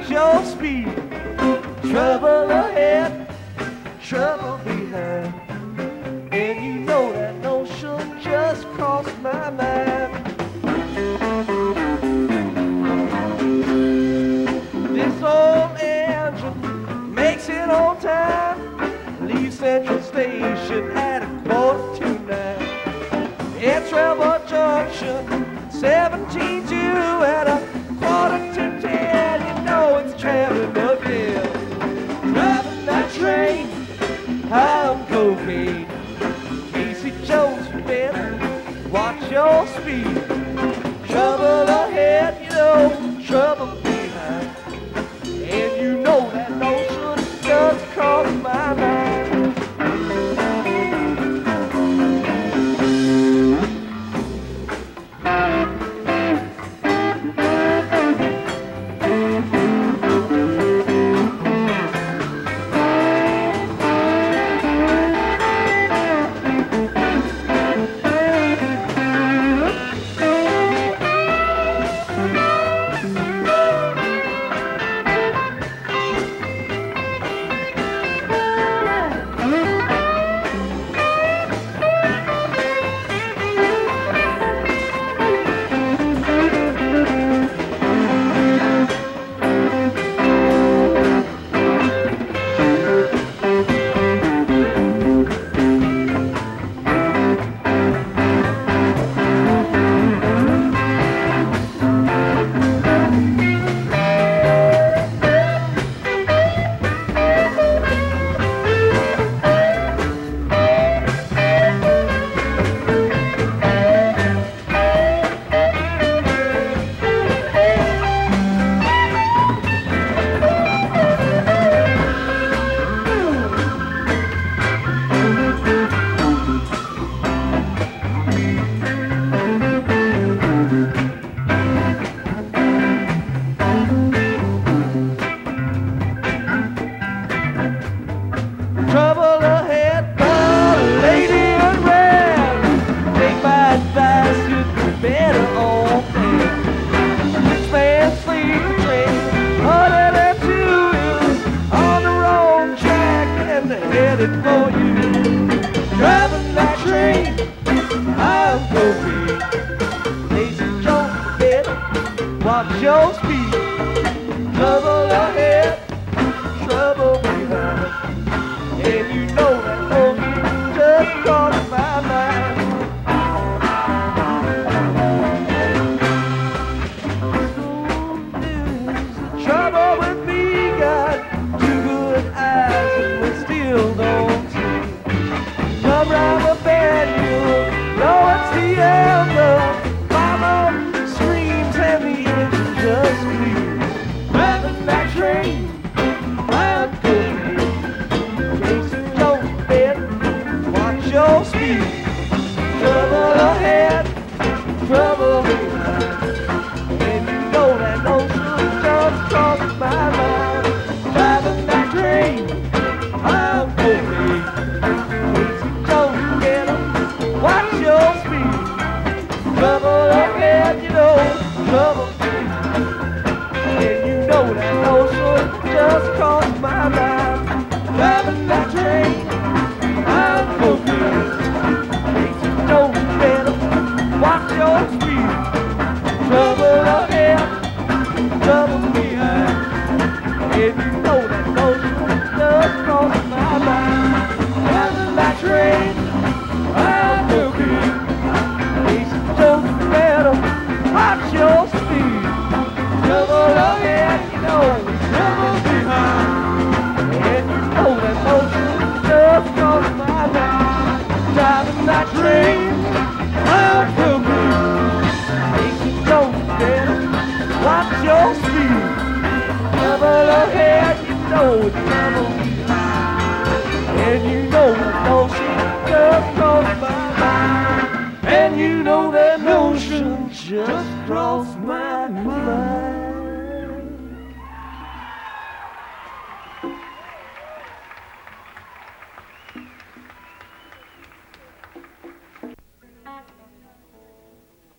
watch your speed. Trouble ahead, trouble behind. And you know that notion just crossed my mind. This old engine makes it on time. Leave Central Station at 8:45. At Trevor Junction, 17-2 at 9:45. You know it's traveling again. Driving that train, I'm cocaine. Casey Jones, you better watch your speed. Trouble ahead, you know, trouble behind. And you know that notion just crossed my mind. Trouble ahead, lady in red. Take my advice, you'd be better off dead. Rich man sleeping train, 102 is on the wrong track and headed for you. Driving that train, I'm cocaine. Lazy Jones, better watch your speed. Trouble ahead, trouble behind. And you know that notion just crossed my mind. The trouble with me got two good eyes and we still don't see. Come round the bend, you'll know it's the end. The mama screams and the engine just screams. Driving that train, I'm cocaine. Your speed, trouble ahead, trouble behind. And you know that notion just crossed my mind. Driving that train, I'm cocaine. Casey Jones, better watch your speed. Trouble ahead, you know, trouble behind. And you know that notion just crossed my mind. Driving that train, I'm cocaine. Casey Jones, better watch your speed. Trouble ahead, trouble behind. And you know that notion just crossed my mind. Driving that train, I'm cocaine. Casey Jones, better watch your speed. Trouble ahead, you know, trouble behind. And you know that notion just crossed my mind. Driving that train, I'm cocaine. Casey Jones, better watch your speed. Trouble ahead, you know it's trouble behind. And you know that notion just crossed my mind. And you know that notion just crossed my mind.